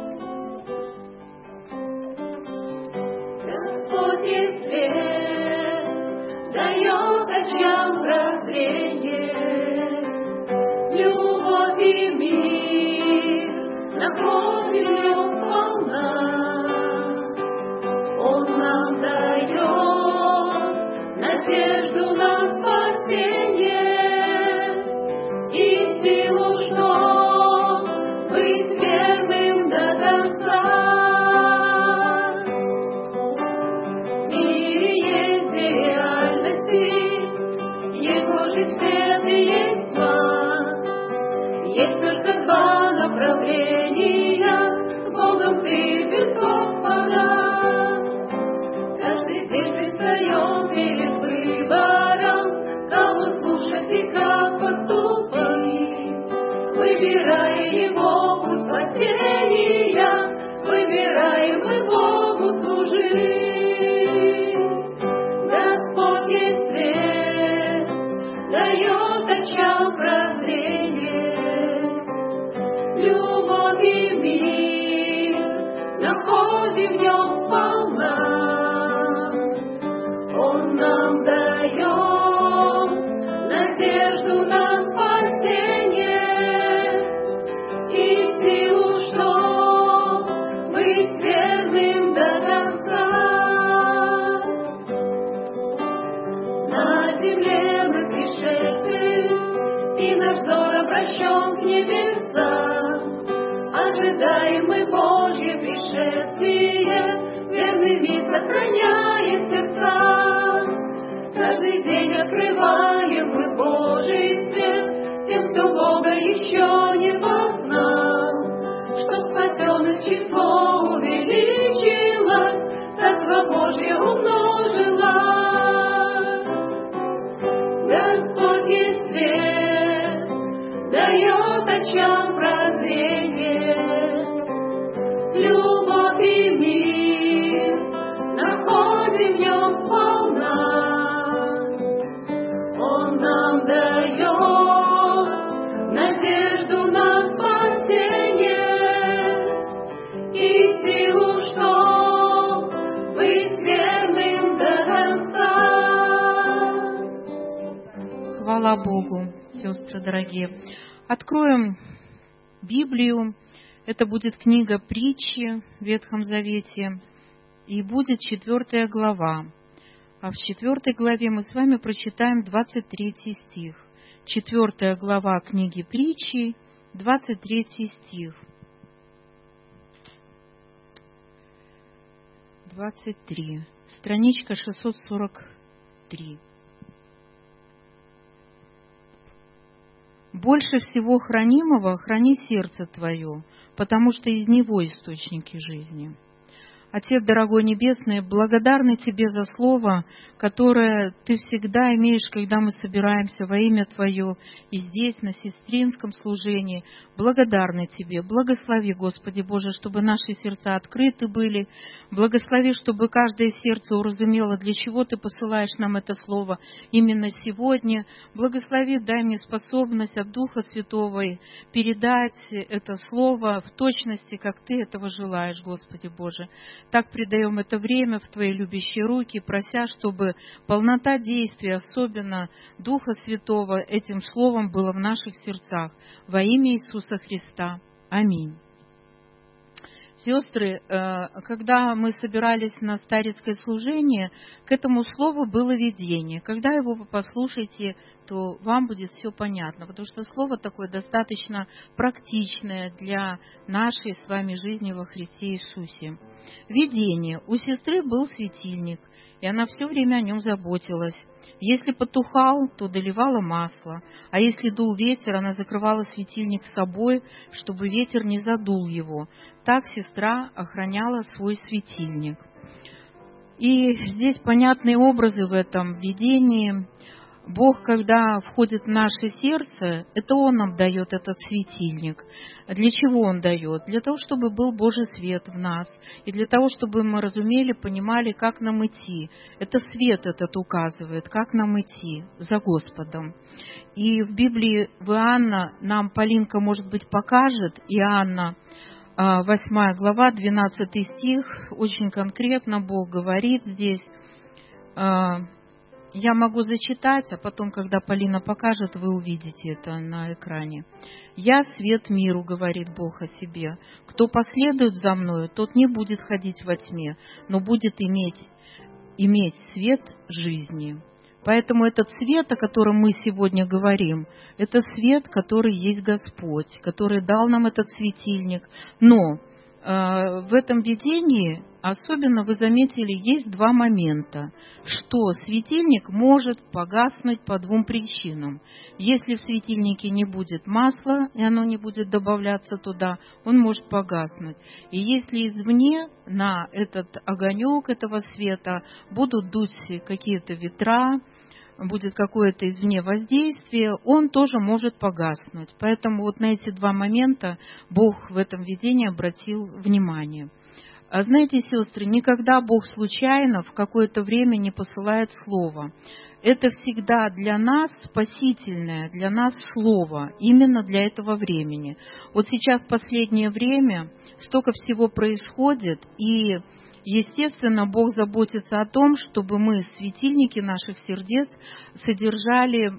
Господь есть свет, дает очам прозрение, любовь и мир находит в нем полна. Он нам дает надежду на спасение и силу, что быть верным до конца. В мире есть две реальности, есть Божий свет и есть тьма. Есть только два направления, с Богом ты без Господа. Каждый день предстаем перед выбором, кого слушать и как поступить. Выбирая Его путь спасения, выбираем мы Богу служить. Господь есть свет, дает очам прозрение, любовь и мир находим в нем сполна. Он нам дает надежду на спасение и силу, что быть верным до конца. На земле мы пришельцы, и наш взор обращен к небесам. Ожидаем мы Божье пришествие, верными сохраняя сердца. Каждый день открываем мы Божий свет тем, кто Бога еще не познал, чтоб спасенных число увеличилось, Царство Божье умножилось. Господь есть свет, дает очам прозрение, любовь и мир находим в нем сполна. Он нам дает надежду на спасение и силу, что быть верным до конца. Хвала Богу, сестры дорогие. Откроем Библию. Это будет книга Притчи в Ветхом Завете. И будет четвертая глава. А в четвертой главе мы с вами прочитаем двадцать третий стих. Четвертая глава книги Притчи двадцать третий стих. двадцать три. Страничка шестьсот сорок три. Больше всего хранимого храни сердце твое, потому что из него источники жизни. Отец дорогой Небесный, благодарны Тебе за слово, которое Ты всегда имеешь, когда мы собираемся во имя Твое и здесь, на сестринском служении. Благодарны Тебе. Благослови, Господи Боже, чтобы наши сердца открыты были. Благослови, чтобы каждое сердце уразумело, для чего Ты посылаешь нам это слово именно сегодня. Благослови, дай мне способность от Духа Святого передать это слово в точности, как Ты этого желаешь, Господи Боже. Так предаем это время в Твои любящие руки, прося, чтобы полнота действия, особенно Духа Святого, этим словом было в наших сердцах. Во имя Иисуса Христа. Аминь. Сестры, когда мы собирались на старецкое служение, к этому слову было видение. Когда его вы послушаете, то вам будет все понятно, потому что слово такое достаточно практичное для нашей с вами жизни во Христе Иисусе. Видение. У сестры был светильник, и она все время о нем заботилась. Если потухал, то доливала масло, а если дул ветер, она закрывала светильник с собой, чтобы ветер не задул его. Так сестра охраняла свой светильник. И здесь понятные образы в этом видении. Бог, когда входит в наше сердце, это Он нам дает этот светильник. Для чего Он дает? Для того, чтобы был Божий свет в нас. И для того, чтобы мы разумели, понимали, как нам идти. Это свет этот указывает, как нам идти за Господом. И в Библии в Иоанна, нам Полинка, может быть, покажет, Иоанна, восьмая глава, двенадцатый стих, очень конкретно Бог говорит здесь. Я могу зачитать, а потом, когда Полина покажет, вы увидите это на экране. «Я свет миру, говорит Бог о себе. Кто последует за мною, тот не будет ходить во тьме, но будет иметь, иметь свет жизни». Поэтому этот свет, о котором мы сегодня говорим, это свет, который есть Господь, который дал нам этот светильник. Но э, в этом видении особенно вы заметили, есть два момента, что светильник может погаснуть по двум причинам. Если в светильнике не будет масла, и оно не будет добавляться туда, он может погаснуть. И если извне на этот огонек этого света будут дуть какие-то ветра, будет какое-то извне воздействие, он тоже может погаснуть. Поэтому вот на эти два момента Бог в этом видении обратил внимание. А знаете, сестры, никогда Бог случайно в какое-то время не посылает слово. Это всегда для нас спасительное, для нас слово, именно для этого времени. Вот сейчас в последнее время столько всего происходит, и естественно, Бог заботится о том, чтобы мы светильники наших сердец содержали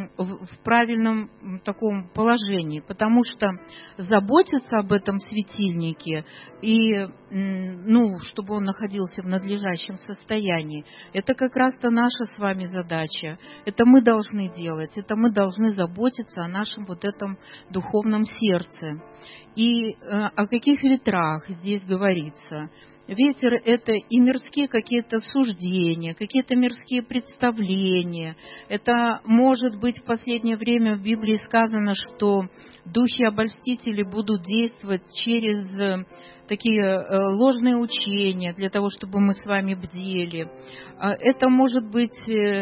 в правильном таком положении, потому что заботиться об этом светильнике и, ну, чтобы он находился в надлежащем состоянии, это как раз-то наша с вами задача. Это мы должны делать, это мы должны заботиться о нашем вот этом духовном сердце. И о каких ветрах здесь говорится? Ветер – это и мирские какие-то суждения, какие-то мирские представления. Это может быть в последнее время в Библии сказано, что духи-обольстители будут действовать через такие ложные учения для того, чтобы мы с вами бдели. Это может быть,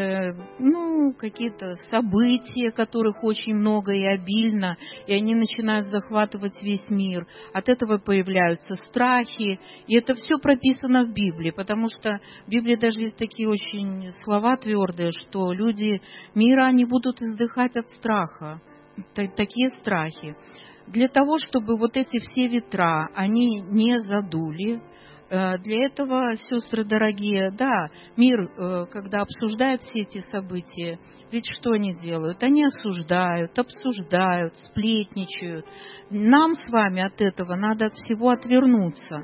ну, какие-то события, которых очень много и обильно, и они начинают захватывать весь мир. От этого появляются страхи, и это все прописано в Библии, потому что в Библии даже есть такие очень слова твердые, что люди мира, они будут издыхать от страха, такие страхи. Для того, чтобы вот эти все ветра, они не задули, для этого, сестры дорогие, да, мир, когда обсуждает все эти события, ведь что они делают? Они осуждают, обсуждают, сплетничают. Нам с вами от этого надо от всего отвернуться.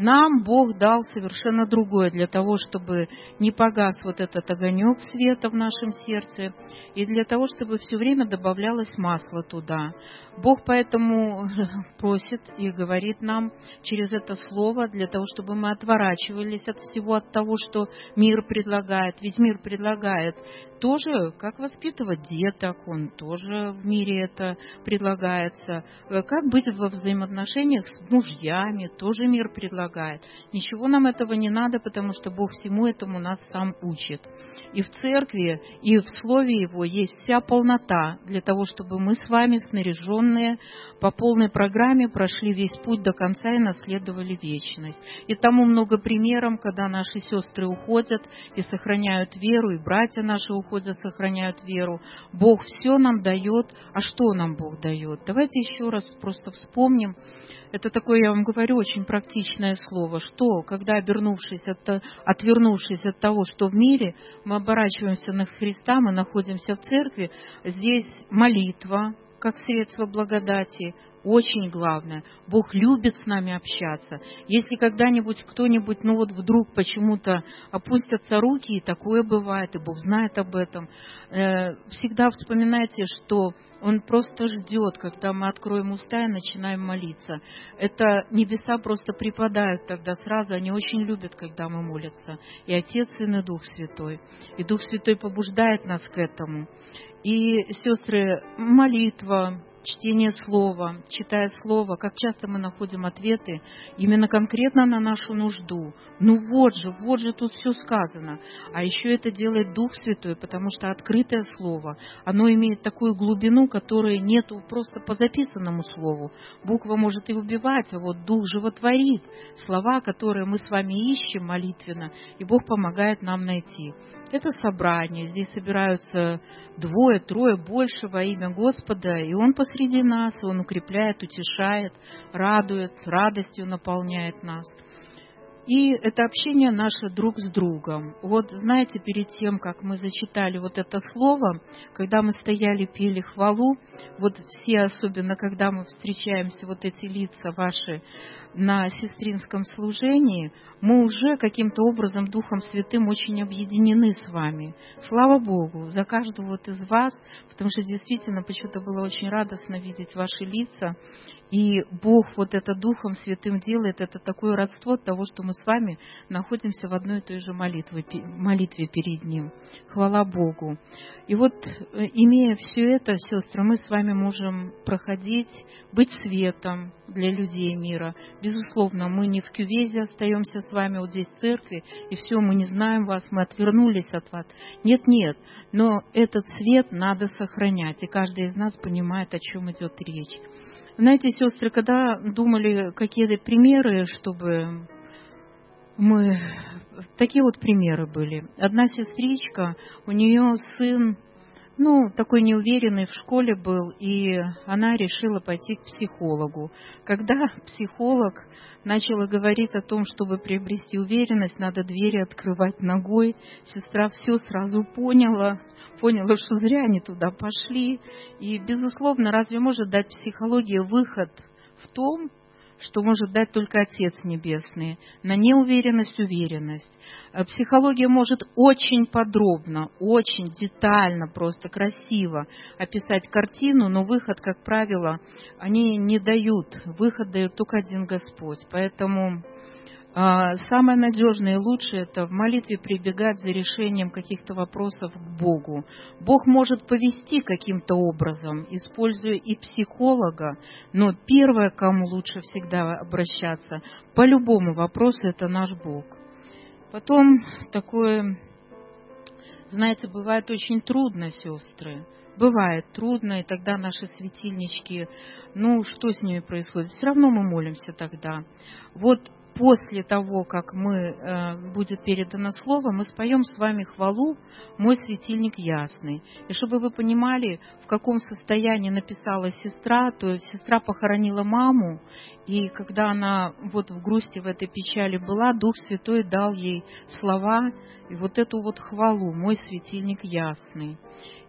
Нам Бог дал совершенно другое, для того, чтобы не погас вот этот огонек света в нашем сердце, и для того, чтобы все время добавлялось масло туда. Бог поэтому просит и говорит нам через это слово, для того, чтобы мы отворачивались от всего, от того, что мир предлагает. Ведь мир предлагает тоже, как воспитывать деток, он тоже в мире это предлагается. Как быть во взаимоотношениях с мужьями, тоже мир предлагает. Ничего нам этого не надо, потому что Бог всему этому нас сам учит. И в церкви, и в Слове Его есть вся полнота для того, чтобы мы с вами, снаряженные по полной программе, прошли весь путь до конца и наследовали вечность. И тому много примеров, когда наши сестры уходят и сохраняют веру, и братья наши уходят, сохраняют веру. Бог все нам дает. А что нам Бог дает? Давайте еще раз просто вспомним. Это такое, я вам говорю, очень практичное слово. Что, когда, обернувшись от, отвернувшись от того, что в мире, мы оборачиваемся на Христа, мы находимся в церкви, здесь молитва, как средство благодати, очень главное. Бог любит с нами общаться. Если когда-нибудь кто-нибудь, ну вот вдруг почему-то опустятся руки, и такое бывает, и Бог знает об этом, э, всегда вспоминайте, что Он просто ждет, когда мы откроем уста и начинаем молиться. Это небеса просто припадают тогда сразу, они очень любят, когда мы молимся. И Отец, Сын и Дух Святой. И Дух Святой побуждает нас к этому. И, сестры, молитва, чтение слова, читая слово, как часто мы находим ответы именно конкретно на нашу нужду. Ну вот же, вот же тут все сказано. А еще это делает Дух Святой, потому что открытое слово, оно имеет такую глубину, которой нету просто по записанному слову. Буква может и убивать, а вот Дух животворит слова, которые мы с вами ищем молитвенно, и Бог помогает нам найти. Это собрание, здесь собираются двое, трое, больше во имя Господа, и Он посреди нас, и Он укрепляет, утешает, радует, радостью наполняет нас. И это общение наше друг с другом. Вот знаете, перед тем, как мы зачитали вот это слово, когда мы стояли, пели хвалу, вот все, особенно когда мы встречаемся, вот эти лица ваши на сестринском служении, мы уже каким-то образом Духом Святым очень объединены с вами. Слава Богу за каждого вот из вас, потому что действительно почему-то было очень радостно видеть ваши лица. И Бог вот это Духом Святым делает, это такое родство того, что мы с вами находимся в одной и той же молитве, молитве перед Ним. Хвала Богу. И вот, имея все это, сестры, мы с вами можем проходить, быть светом для людей мира. Безусловно, мы не в кювезе остаемся с вами вот здесь в церкви, и все, мы не знаем вас, мы отвернулись от вас. Нет, нет, но этот свет надо сохранять, и каждый из нас понимает, о чем идет речь. Знаете, сестры, когда думали какие-то примеры, чтобы мы... Такие вот примеры были. Одна сестричка, у нее сын, ну, такой неуверенный в школе был, и она решила пойти к психологу. Когда психолог начала говорить о том, чтобы приобрести уверенность, надо двери открывать ногой, сестра все сразу поняла, поняла, что зря они туда пошли. И, безусловно, разве может дать психология выход в том, что может дать только Отец Небесный, на неуверенность уверенность. Психология может очень подробно, очень детально, просто красиво описать картину, но выход, как правило, они не дают. Выход дает только один Господь. Поэтому самое надежное и лучшее — это в молитве прибегать за решением каких-то вопросов к Богу. Бог может повести каким-то образом, используя и психолога, но первое, к кому лучше всегда обращаться по любому вопросу, это наш Бог. Потом такое, знаете, бывает очень трудно, сестры. Бывает трудно, и тогда наши светильнички, ну, что с ними происходит? Все равно мы молимся тогда. Вот после того, как мы, э, будет передано слово, мы споем с вами хвалу «Мой светильник ясный». И чтобы вы понимали, в каком состоянии написала сестра, то сестра похоронила маму, и когда она вот в грусти, в этой печали была, Дух Святой дал ей слова и вот эту вот хвалу «Мой светильник ясный».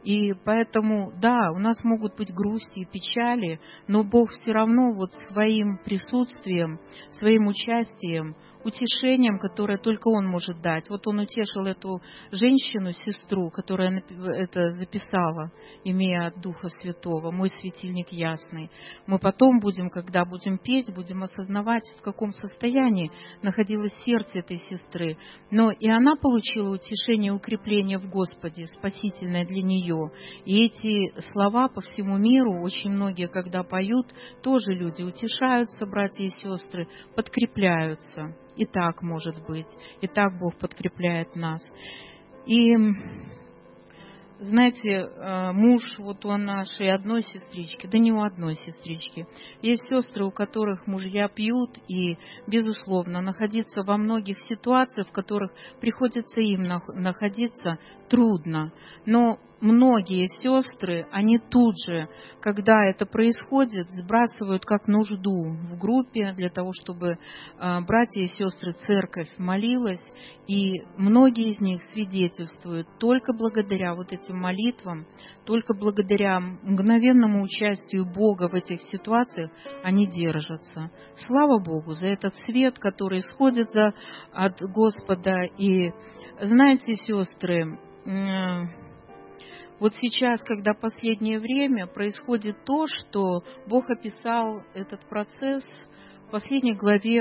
И поэтому, да, у нас могут быть грусти и печали, но Бог все равно вот своим присутствием, своим участием, утешением, которое только Он может дать. Вот Он утешил эту женщину, сестру, которая это записала, имея от Духа Святого, «Мой светильник ясный». Мы потом будем, когда будем петь, будем осознавать, в каком состоянии находилось сердце этой сестры. Но и она получила утешение и укрепление в Господе, спасительное для нее. И эти слова по всему миру, очень многие, когда поют, тоже люди утешаются, братья и сестры, подкрепляются. И так может быть, и так Бог подкрепляет нас. И, знаете, муж вот у нашей одной сестрички, да не у одной сестрички, есть сестры, у которых мужья пьют, и, безусловно, находиться во многих ситуациях, в которых приходится им находиться, трудно. Но многие сестры, они тут же, когда это происходит, сбрасывают как нужду в группе для того, чтобы братья и сестры, церковь молилась. И многие из них свидетельствуют, только благодаря вот этим молитвам, только благодаря мгновенному участию Бога в этих ситуациях они держатся. Слава Богу за этот свет, который исходит за, от Господа. И знаете, сестры, вот сейчас, когда последнее время происходит то, что Бог описал этот процесс в последней главе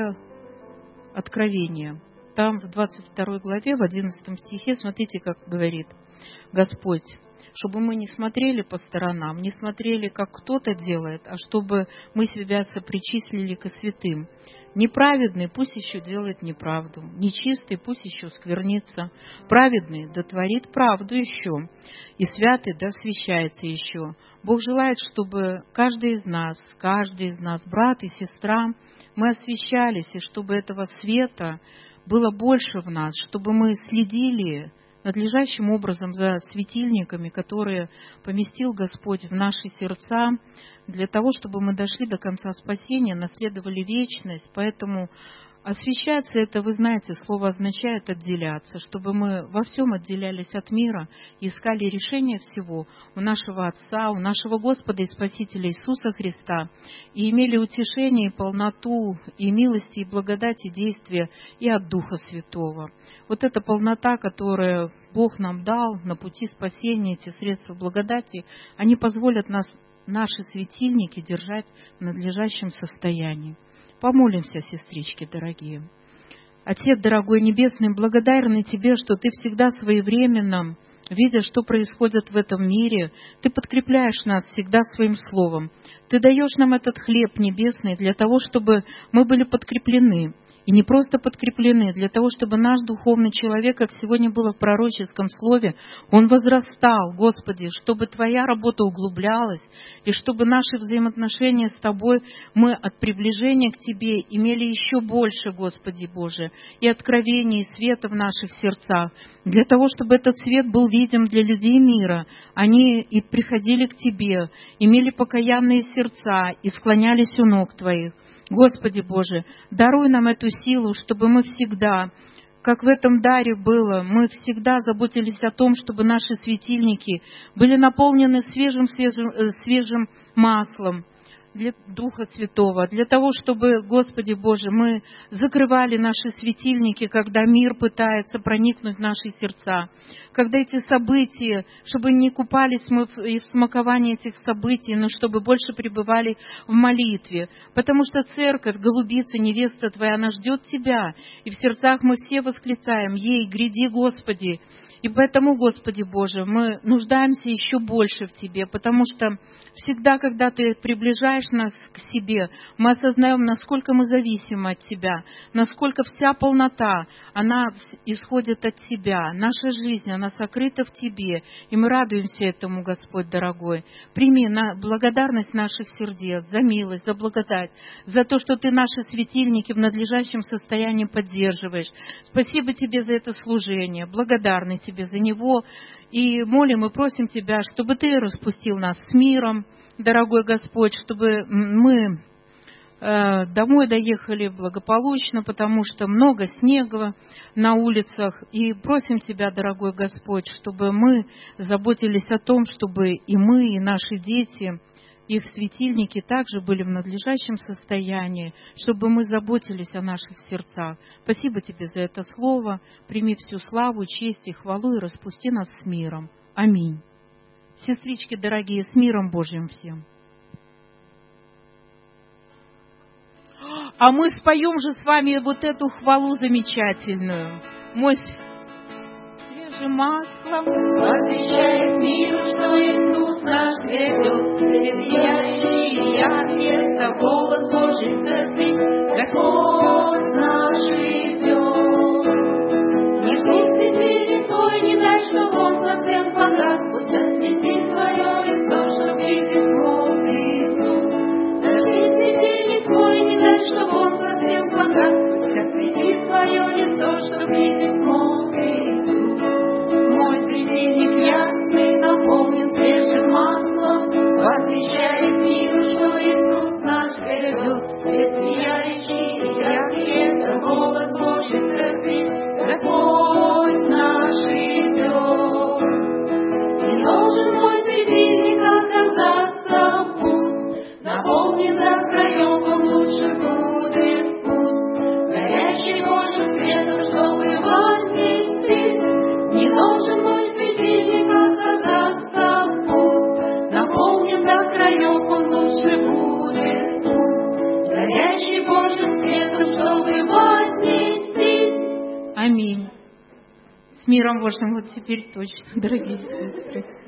Откровения. Там в двадцать второй главе, в одиннадцатом стихе, смотрите, как говорит Господь, чтобы мы не смотрели по сторонам, не смотрели, как кто-то делает, а чтобы мы себя сопричислили ко святым. Неправедный пусть еще делает неправду, нечистый пусть еще сквернится, праведный да творит правду еще, и святый да освящается еще. Бог желает, чтобы каждый из нас, каждый из нас, брат и сестра, мы освящались, и чтобы этого света было больше в нас, чтобы мы следили надлежащим образом за светильниками, которые поместил Господь в наши сердца, для того, чтобы мы дошли до конца спасения, наследовали вечность. Поэтому освящаться, это, вы знаете, слово означает отделяться, чтобы мы во всем отделялись от мира и искали решение всего у нашего Отца, у нашего Господа и Спасителя Иисуса Христа, и имели утешение и полноту, и милости, и благодати, и действия и от Духа Святого. Вот эта полнота, которую Бог нам дал на пути спасения, эти средства благодати, они позволят нас, наши светильники, держать в надлежащем состоянии. Помолимся, сестрички дорогие. Отец дорогой небесный, благодарны Тебе, что Ты всегда своевременно, видя, что происходит в этом мире, Ты подкрепляешь нас всегда Своим Словом. Ты даешь нам этот хлеб небесный для того, чтобы мы были подкреплены. И не просто подкреплены, для того, чтобы наш духовный человек, как сегодня было в пророческом слове, он возрастал, Господи, чтобы Твоя работа углублялась, и чтобы наши взаимоотношения с Тобой, мы от приближения к Тебе имели еще больше, Господи Боже, и откровений, и света в наших сердцах, для того, чтобы этот свет был видим для людей мира. Они и приходили к Тебе, имели покаянные сердца и склонялись у ног Твоих. Господи Боже, даруй нам эту силу, чтобы мы всегда, как в этом даре было, мы всегда заботились о том, чтобы наши светильники были наполнены свежим, свежим, свежим маслом для Духа Святого, для того, чтобы, Господи Боже, мы закрывали наши светильники, когда мир пытается проникнуть в наши сердца, когда эти события, чтобы не купались мы в смаковании этих событий, но чтобы больше пребывали в молитве. Потому что церковь, голубица, невеста Твоя, она ждет Тебя. И в сердцах мы все восклицаем: «Ей, гряди, Господи!» И поэтому, Господи Боже, мы нуждаемся еще больше в Тебе, потому что всегда, когда Ты приближаешь нас к себе, мы осознаем, насколько мы зависимы от Тебя, насколько вся полнота, она исходит от Тебя. Наша жизнь, она сокрыта в Тебе, и мы радуемся этому, Господь дорогой. Прими на благодарность наших сердец за милость, за благодать, за то, что Ты наши светильники в надлежащем состоянии поддерживаешь. Спасибо Тебе за это служение, благодарны Тебе за него, и молим и просим Тебя, чтобы Ты распустил нас с миром, дорогой Господь, чтобы мы домой доехали благополучно, потому что много снега на улицах. И просим Тебя, дорогой Господь, чтобы мы заботились о том, чтобы и мы, и наши дети, их светильники также были в надлежащем состоянии, чтобы мы заботились о наших сердцах. Спасибо Тебе за это слово. Прими всю славу, честь и хвалу и распусти нас с миром. Аминь. Сестрички дорогие, с миром Божьим всем. А мы споем же с вами вот эту хвалу замечательную. Мой свежим маслом освещает мир, что Иисус наш ведет, свет сияющий и яркий, это голос Божьей церкви, Господь наш идет. Не пусть светильник твой, не дай, чтоб он совсем погас, пусть осветит твое лицо, чтоб видеть мог Иисус. Зажги светильник твой, не дай, чтоб он совсем погас, пусть осветит твое лицо, чтоб видеть мог Иисус. Мой светильник ясный, наполнен свежим маслом, освещает мир, что Иисус наш ведет. Свет сияющий и яркий, это голос Божьей церкви, Господь наш идет. И должен мой светильник оказаться пуст, наполнен до краев, он лучше будет пуст, горячий Божьим светом, чтобы вознести. Не должен мой светильник оказаться пуст, наполнен до краев, он лучше будет пуст, горячий Божьим светом, чтобы вознести. Аминь. С миром Божьим вот теперь точно, дорогие сестры.